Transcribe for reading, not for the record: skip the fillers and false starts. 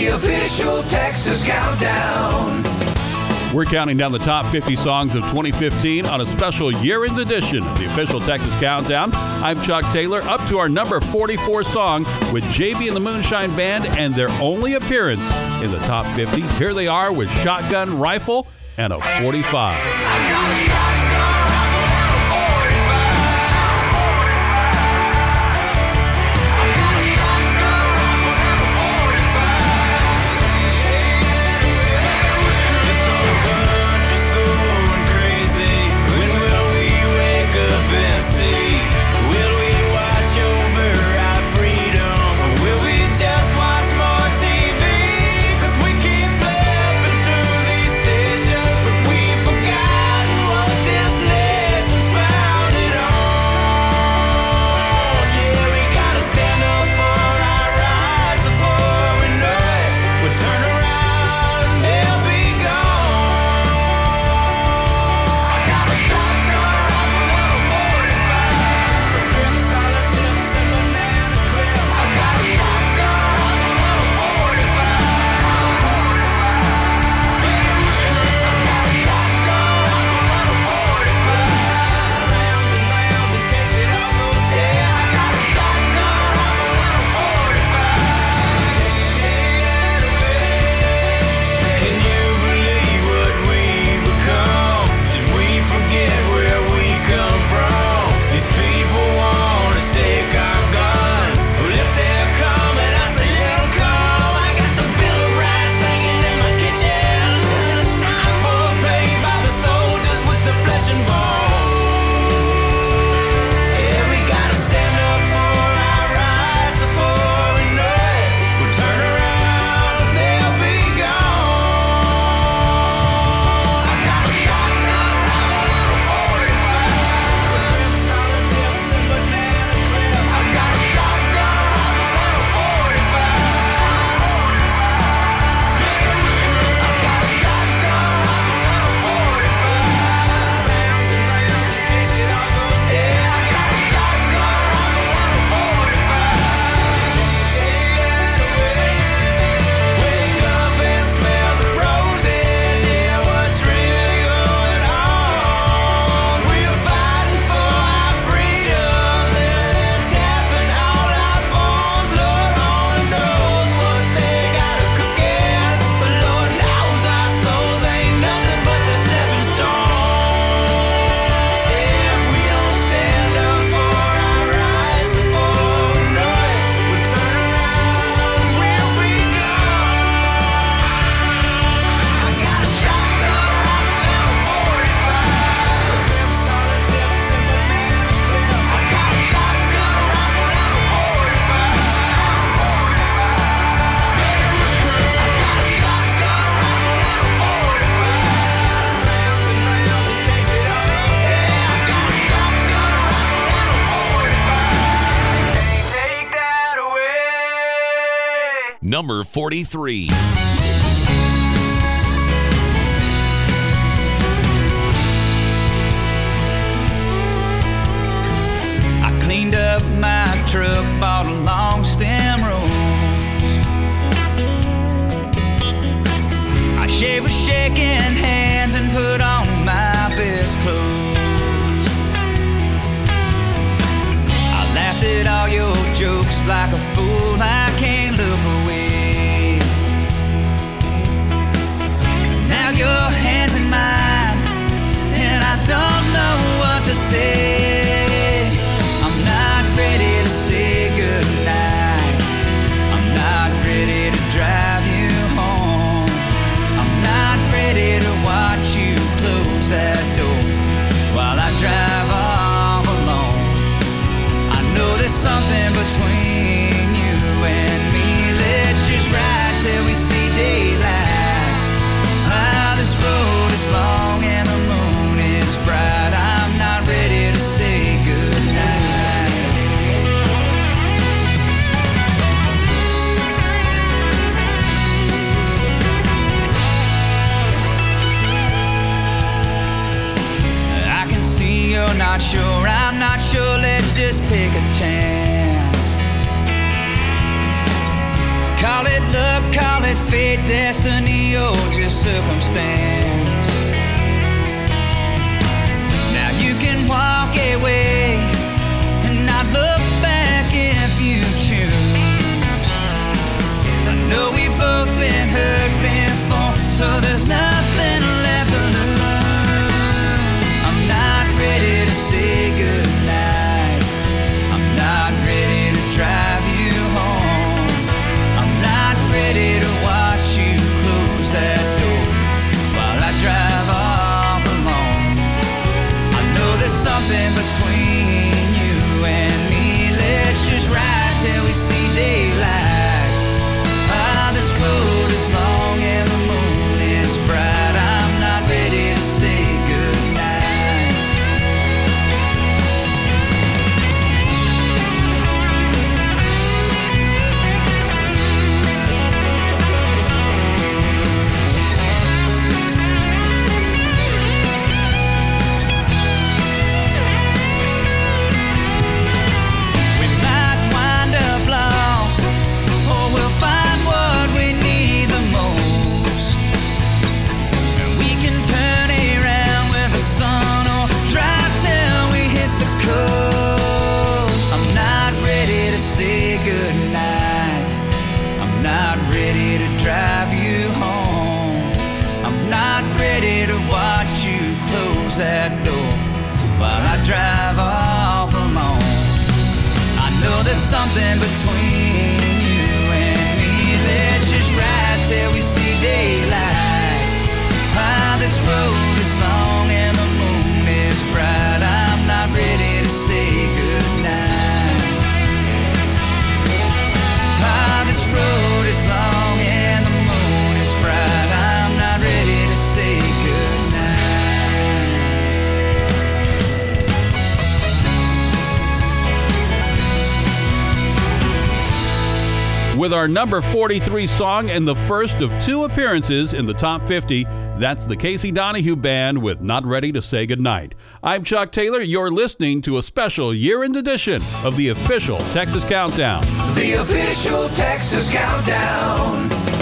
the official Texas Countdown. We're counting down the top 50 songs of 2015 on a special year-end edition of the official Texas Countdown. I'm Chuck Taylor, up to our number 44 song with JB and the Moonshine Band and their only appearance in the top 50. Here they are with Shotgun Rifle and a 45. Number 43. I cleaned up my truck, bought a long stem rose. I shaved with shaking hands and put on my best clothes. I laughed at all your jokes like a fool, I can't look away. Now your hands in mine, and I don't know what to say. I'm not ready to say goodnight. I'm not ready to drive you home. I'm not ready to watch you close that door while I drive off alone. I know there's something between you and me. Let's just ride till we see daylight. Ah, this road is long and the moon is bright. I'm not ready to say goodnight. I can see you're not sure, I'm not sure, let's just take a chance. Call it luck, call it fate, destiny, or just circumstance. Now you can walk away and not look back if you choose. I know we've both been hurt before, so there's nothing left to lose. I'm not ready to say goodnight. I'm not ready to drive you home. I'm not ready to watch you close that door while I drive off alone. I know there's something between you and me. Let's just ride till we see daylight. Ah, this road is long and the moon is bright. I'm not ready to say goodnight. We might wind up lost, or we'll find what we need the most. And we can turn around with the sun, or drive till we hit the coast. I'm not ready to say goodnight. I'm not ready to drive you home. I'm not ready to watch you close that door while I drive off alone. I know there's something between you and me. Let's just ride till we see daylight. Ah, this road is long and the moon is bright. I'm not ready to say goodnight. Ah, this road is long and the moon is bright. I'm not ready to say goodnight. With our number 43 song and the first of two appearances in the top 50, that's the Casey Donahue Band with Not Ready to Say Goodnight. I'm Chuck Taylor. You're listening to a special year-end edition of the official Texas Countdown. The official Texas Countdown.